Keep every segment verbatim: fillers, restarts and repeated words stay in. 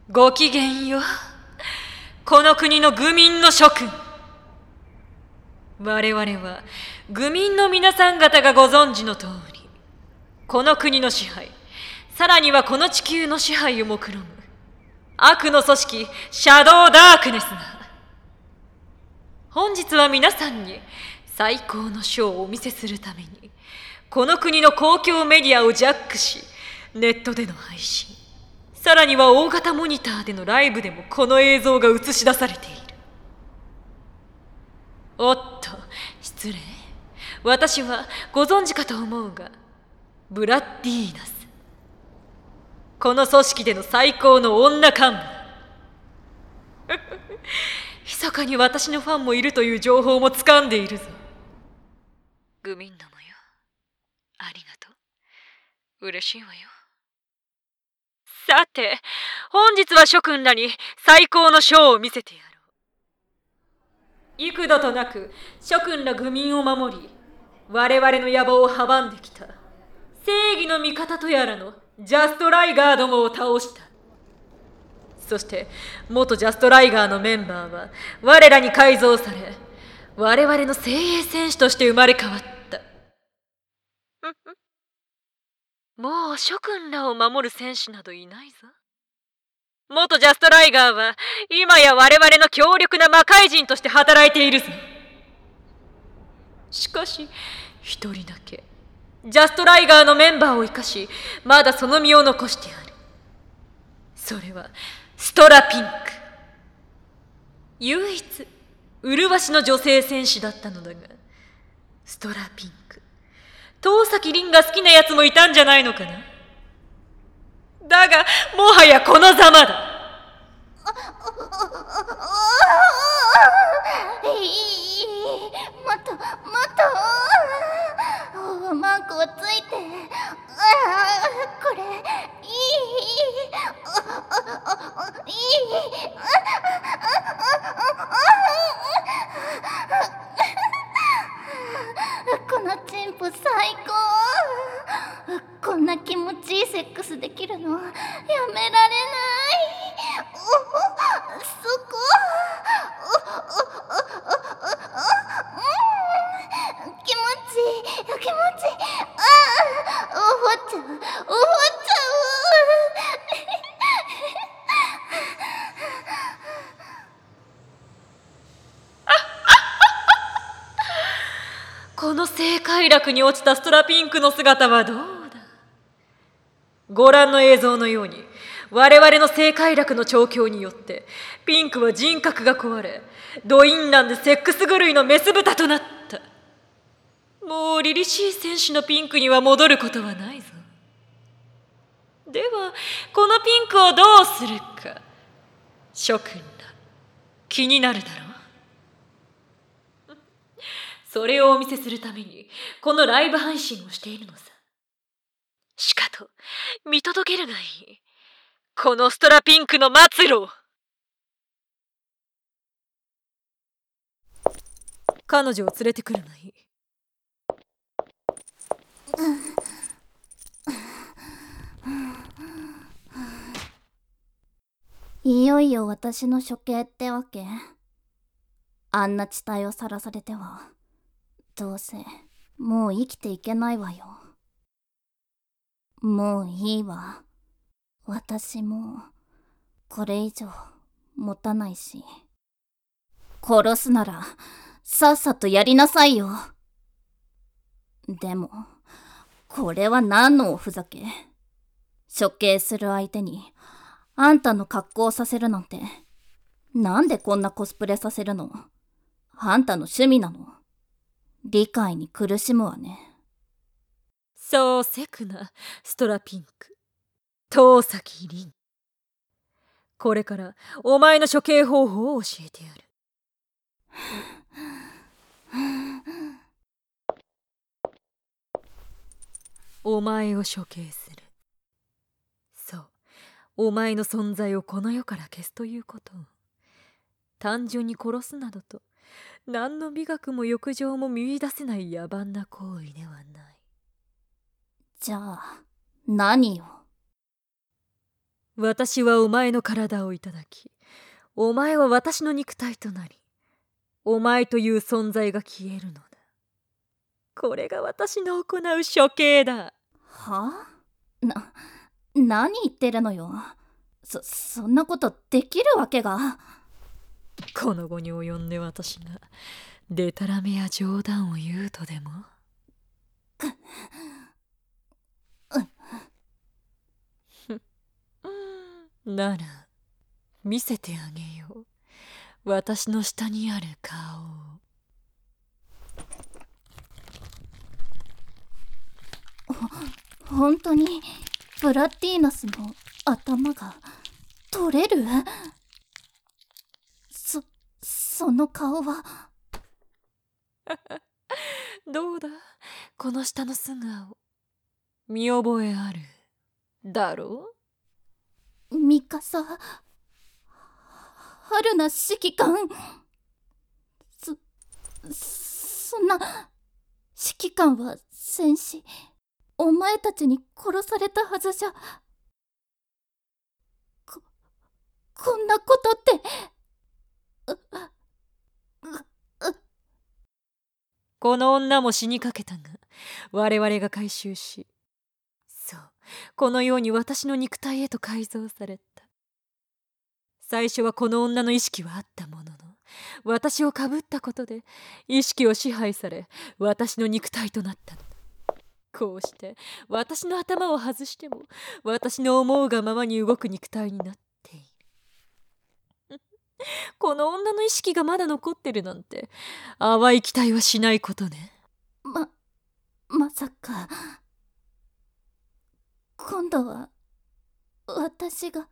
ごきげんよう。この国の愚民の諸君。我々は愚民の皆さん方がご存知の通り、この国の支配、さらにはこの地球の支配を目論む悪の組織シャドウダークネスが、本日は皆さんに最高のショーをお見せするために、この国の公共メディアをジャックし、ネットでの配信、さらには大型モニターでのライブでもこの映像が映し出されている。おっと、失礼。私はご存知かと思うが、ブラッディーナス。この組織での最高の女幹部。密かに私のファンもいるという情報も掴んでいるぞ。愚民どもよ、ありがとう。嬉しいわよ。さて、本日は諸君らに最高のショーを見せてやろう。幾度となく諸君ら愚民を守り、我々の野望を阻んできた正義の味方とやらのジャストライガーどもを倒した。そして元ジャストライガーのメンバーは我らに改造され、我々の精鋭戦士として生まれ変わった。もう諸君らを守る戦士などいないぞ。元ジャストライガーは今や我々の強力な魔界人として働いているぞ。しかし一人だけジャストライガーのメンバーを生かし、まだその身を残してある。それはストラピンク。唯一麗しの女性戦士だったのだが、ストラピンク、遠崎凛が好きなやつもいたんじゃないのかな。だがもはやこのざまだ。 もっともっとマークをついて、これいいいいこのチンポ最高。こんな気持ちいいセックスできるのやめられない。そこ気持ちいい気持ちいい。ああ、おほっちゃうおほっちゃう。 この正快楽に落ちたストラピンクの姿はどうだ。ご覧の映像のように、我々の正快楽の調教によってピンクは人格が壊れ、ドインランでセックス狂いのメス豚となった。もう凛々しい戦士のピンクには戻ることはないぞ。ではこのピンクをどうするか、諸君ら気になるだろう。それをお見せするためにこのライブ配信をしているのさ。しかと見届けるがいい、このストラピンクの末路を。彼女を連れてくるがいい。 いよいよ私の処刑ってわけ。あんな地帯をさらされてはどうせもう生きていけないわよ。もういいわ。私もこれ以上持たないし。殺すならさっさとやりなさいよ。でもこれは何のおふざけ。処刑する相手にあんたの格好をさせるなんて、なんでこんなコスプレさせるの？あんたの趣味なの？理解に苦しむわね。 そうせくな、ストラピンク、遠崎凛。これからお前の処刑方法を教えてやる。お前を処刑する。そう、お前の存在をこの世から消すということを。単純に殺すなどと、何の美学も欲情も見出せない野蛮な行為ではない。 じゃあ何よ。 私はお前の体をいただき、お前は私の肉体となり、お前という存在が消えるのだ。これが私の行う処刑だ。 はあ？な、何言ってるのよ。そ、そんなことできるわけが。 この後に及んで私がデタラメや冗談を言うとでも？なら見せてあげよう、私の下にある顔を。 本当にブラッディーナスの頭が取れる？そ、その顔はどうだ、この下の素顔、見覚えあるだろう？ミカサ春菜指揮官。そ、そんな。指揮官は戦死。お前たちに殺されたはずじゃ。こ、こんなことって。 この女も死にかけたが、我々が回収し、そう、このように私の肉体へと改造された。最初はこの女の意識はあったものの、私をかぶったことで意識を支配され、私の肉体となったのだ。こうして私の頭を外しても私の思うがままに動く肉体になっている。この女の意識がまだ残ってるなんて淡い期待はしないことね。 ま、まさか今度は私が。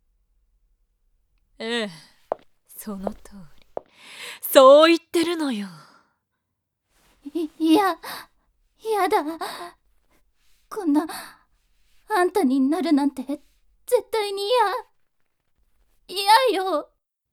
ええ、その通り、そう言ってるのよ。 い、いや、やだ。こんなあんたになるなんて絶対に嫌。嫌よ。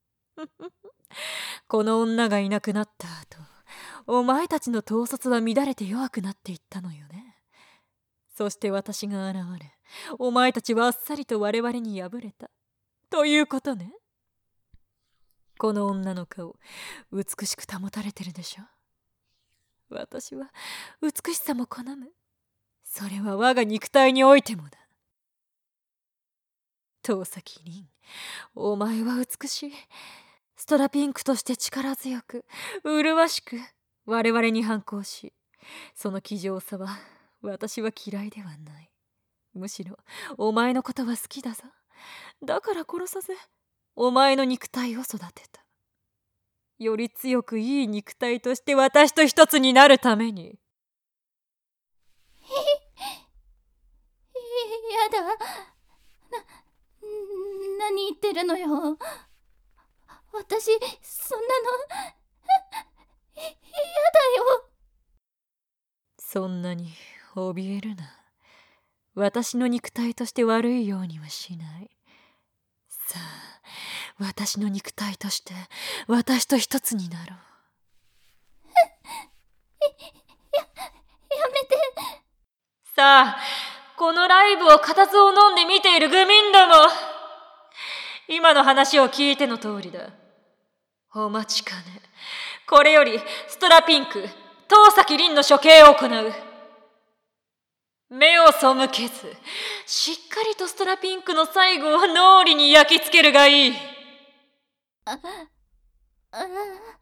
この女がいなくなった後、お前たちの統率は乱れて弱くなっていったのよね。そして私が現れ、お前たちはあっさりと我々に敗れたということね。この女の顔、美しく保たれてるでしょ。私は美しさも好む。それは我が肉体においてもだ。遠崎凛、お前は美しい。ストラピンクとして力強く、麗しく我々に反抗し、その気丈さは私は嫌いではない。むしろお前のことは好きだぞ。だから殺さず、お前の肉体を育てた。より強くいい肉体として私と一つになるために。 やだ。な、何言ってるのよ。私、そんなの、やだよ。 そんなに怯えるな。私の肉体として悪いようにはしない。さあ、私の肉体として私と一つになろう。 や、やめて。 さあ、このライブを固唾を飲んで見ている愚民ども、今の話を聞いての通りだ。お待ちかね。これよりストラピンク、遠崎凛の処刑を行う。目を背けず、しっかりとストラピンクの最後を脳裏に焼き付けるがいい。 あ、あ、もう、や、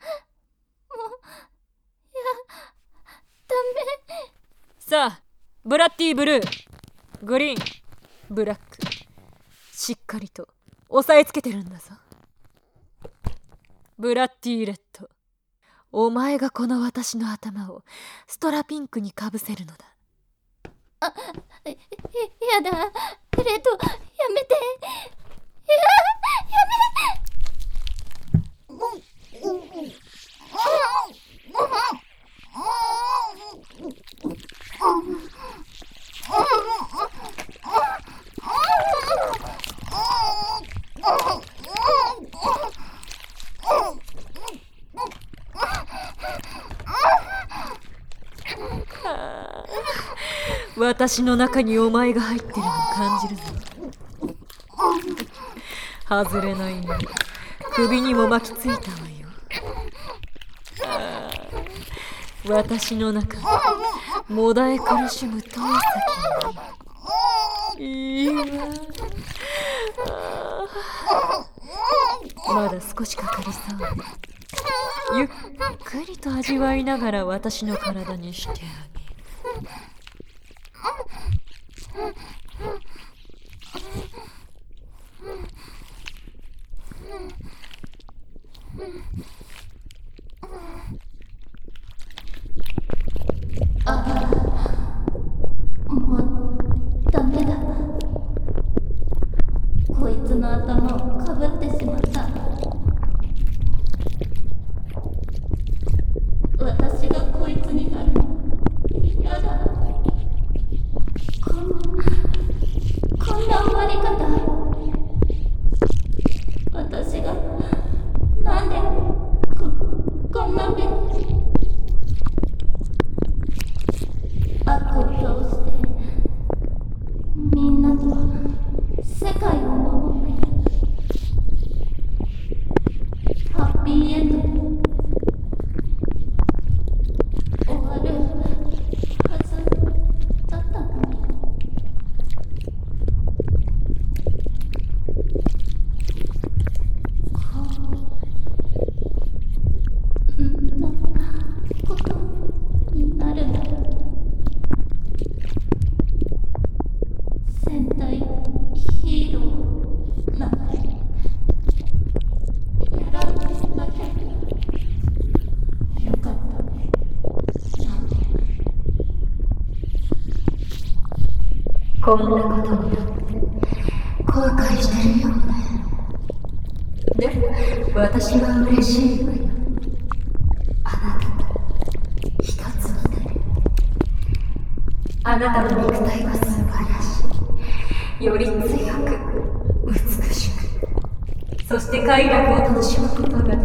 ダメ。 さあ、ブラッディブルー、グリーン、ブラック、しっかりと押さえつけてるんだぞ。ブラッディレッド、お前がこの私の頭をストラピンクにかぶせるのだ。 あ、や、やだ。レッド、やめて。や、やめ。 私の中にお前が入ってるのを感じるぞ。 外れないね。首にも巻きついたわよ。ああ、私の中もだえ苦しむ遠崎にいいわ。ああ、まだ少しかかりそうね。ゆっくりと味わいながら私の体にしてあげる。 もうダメだ。こいつの頭をかぶってしまった。私がこいつになるのやだ。こんなこんな終わり方。私がなんでここんな目。悪を倒してみんなと世界を守ってハッピーエンドに終わるはずだったのに。こんなことになるなら戦隊ヒーローなんてやらなきゃよかったね。 こんなことになって後悔してるよね。でも私は嬉しいわよ。あなたと一つになる。あなたの肉体は素晴らしい。より強く美しく、そして快楽を楽しむことができる。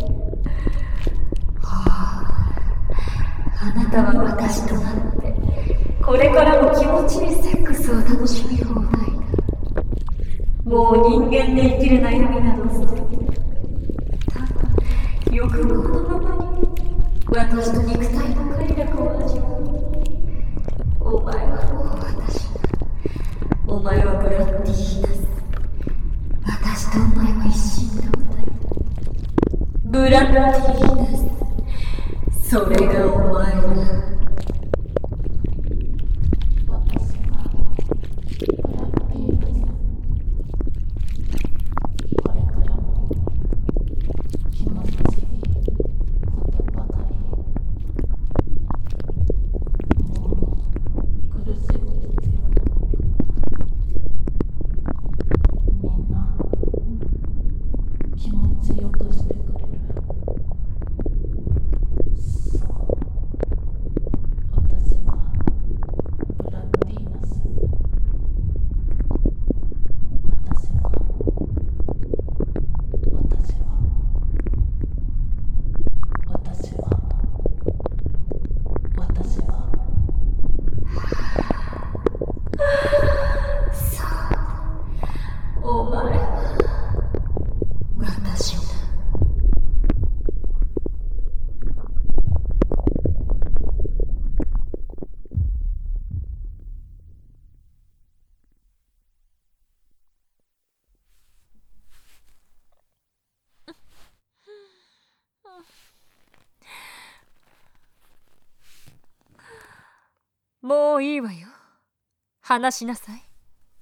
はあ、あなたは私となってこれからも気持ちいいセックスを楽しみ放題だ。もう人間で生きる悩みなど捨てて、ただ欲望のままに私と肉体の快楽を味わう。お前はもう私だ。お前はブラッディーナス。私とお前は一心同体だ。ブラッディーナス、それがお前だ。もういいわよ。話しなさい。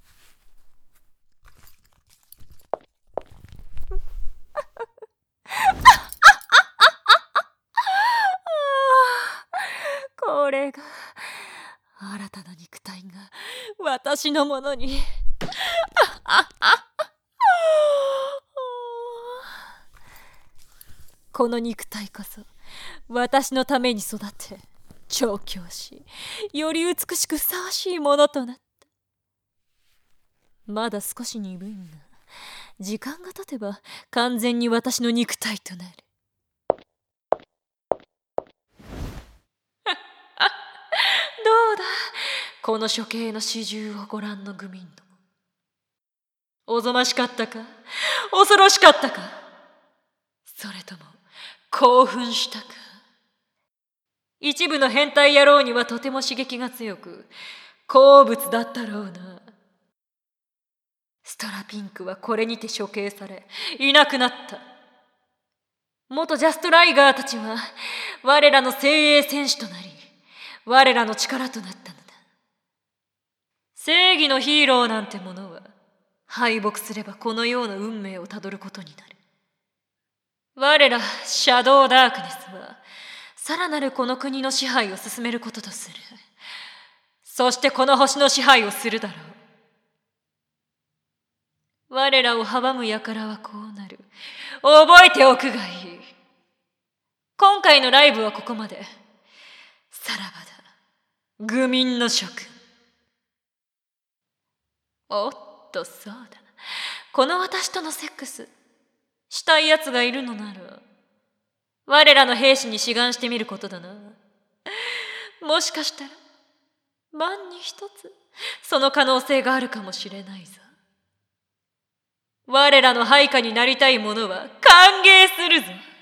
これが新たな肉体が私のものに。この肉体こそ私のために育て調教し、より美しくふさわしいものとなった。まだ少し鈍いが、時間が経てば完全に私の肉体となる。どうだ、この処刑の始終をご覧の愚民ども。 おぞましかったか、恐ろしかったか、それとも興奮したか。一部の変態野郎にはとても刺激が強く、好物だったろうな。ストラピンクはこれにて処刑され、いなくなった。元ジャストライガーたちは我らの精鋭戦士となり、我らの力となったのだ。正義のヒーローなんてものは敗北すればこのような運命をたどることになる。我らシャドウダークネスはさらなるこの国の支配を進めることとする。そしてこの星の支配をするだろう。我らを阻む輩はこうなる。覚えておくがいい。今回のライブはここまで。さらばだ、愚民の諸君。おっと、そうだ。この私とのセックスしたいやつがいるのなら、我らの兵士に志願してみることだな。もしかしたら万に一つその可能性があるかもしれないぞ。我らの配下になりたい者は歓迎するぞ。